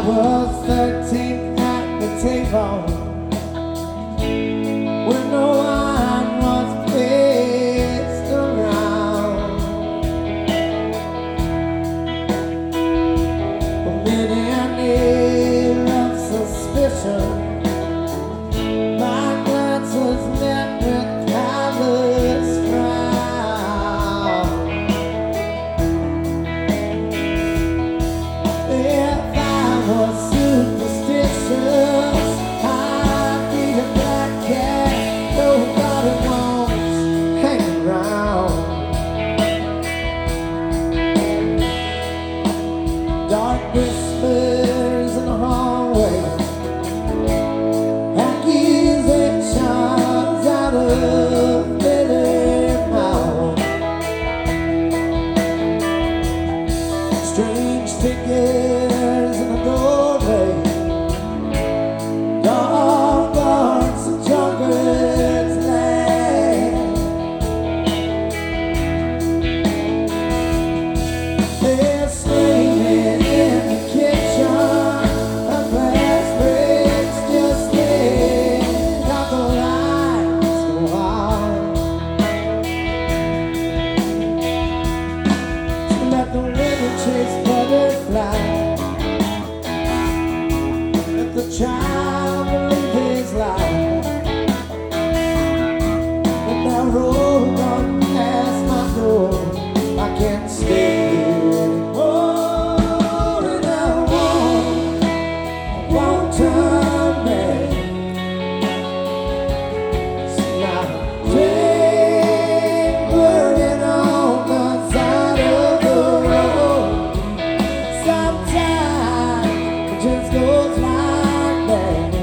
was 13 at the table when no one was placed around. Amid an air of suspicion, my glance was met with callous frown. If I was superstitious, I'd be a black cat nobody wants hanging around. Dark whispers in the hallway, accusations out of bitter mouth, strange figures in the doorway, dark guards and drunkards laugh. They're screaming in the kitchen, a glass breaks just then, got the lights go out. So let the women chase butterflies, let the child believe his life. When that road run past my door, I can't stay here anymore. And I won't turn back. See my train burning on the side of the road. Sometimes it just goes like that,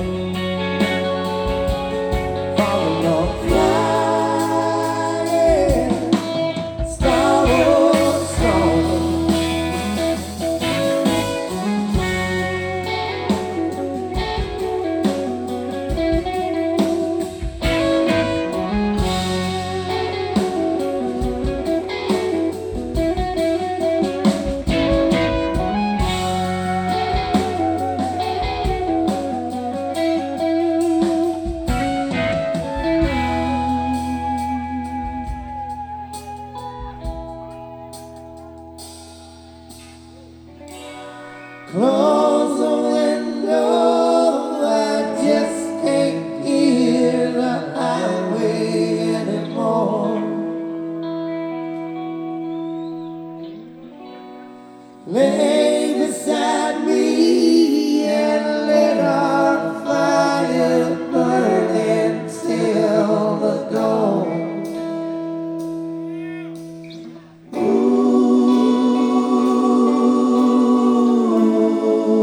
falling on flying Star Wars song. Close the window, I just can't hear the highway anymore. Lay beside me and let our fire burn until the dawn. Ooh.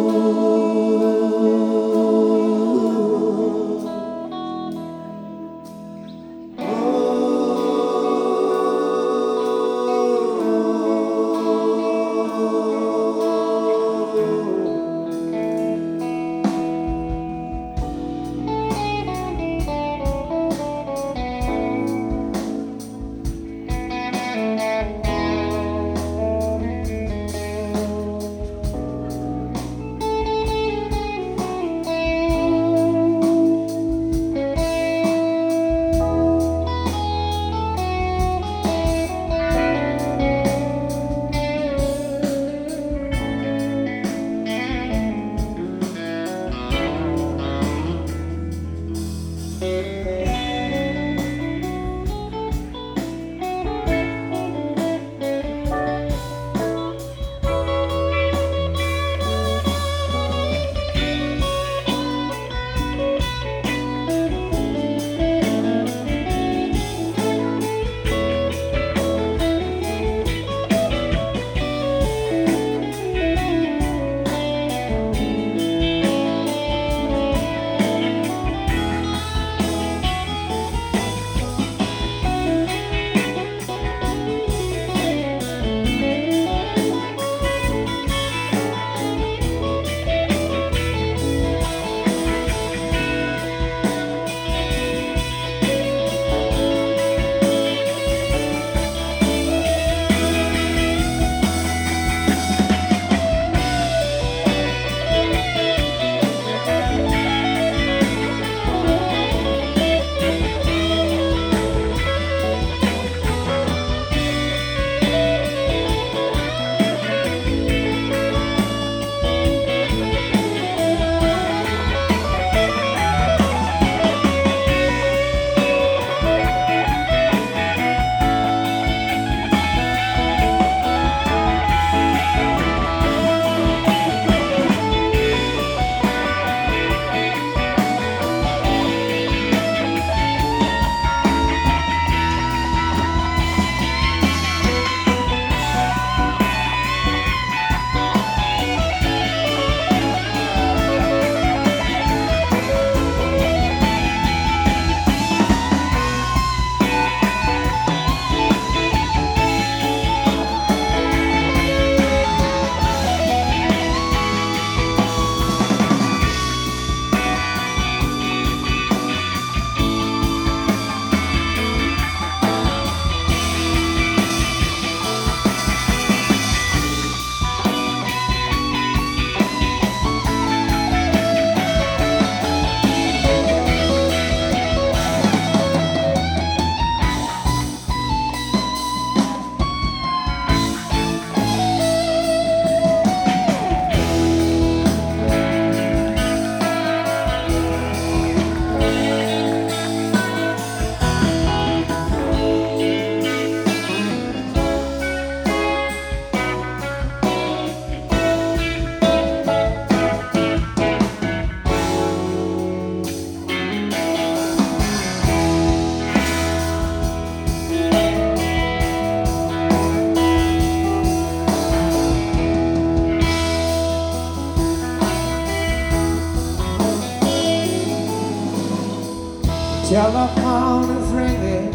Telephone is ringing,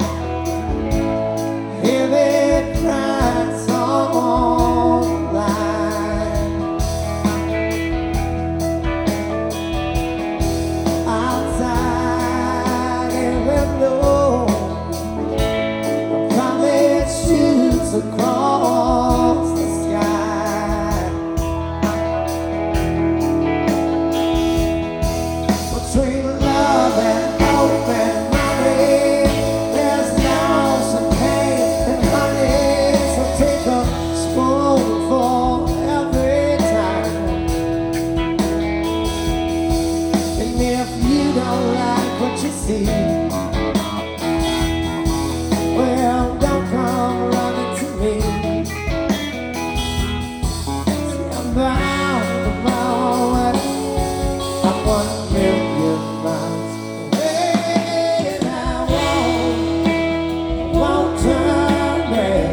hear the crying song on the line. Outside a window, a comet shoots across the sky. Between love and hope and money, there's loss and pain and honey. So take a spoonful every time. And if you don't like what you see, well, don't come running to me. See, I'm bound to my way. I'm 1,000,000 miles away, and I won't turn back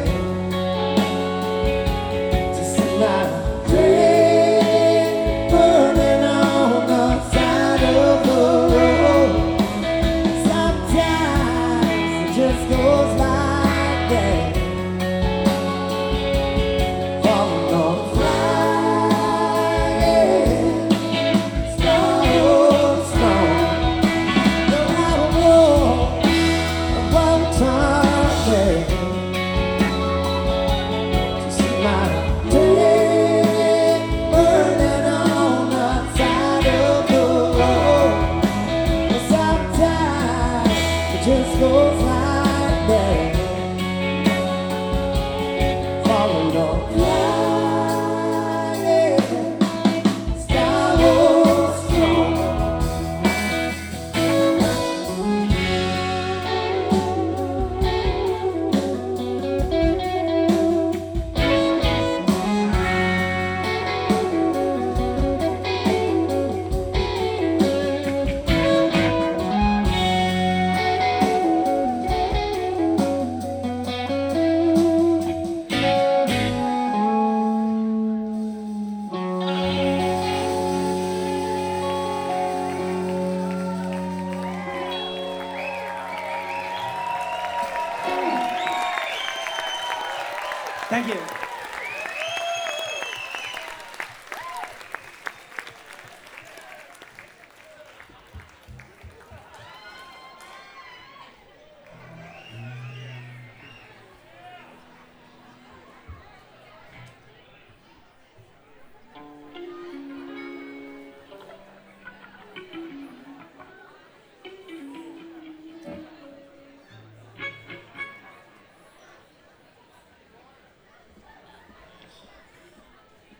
to see my dream burning on the side of the road. Sometimes it just goes like that, falling on flying stone, stone. No, I won't turn back to see my day burning on the side of the road. But sometimes it just goes like that, falling on flying stone, stone. Thank you.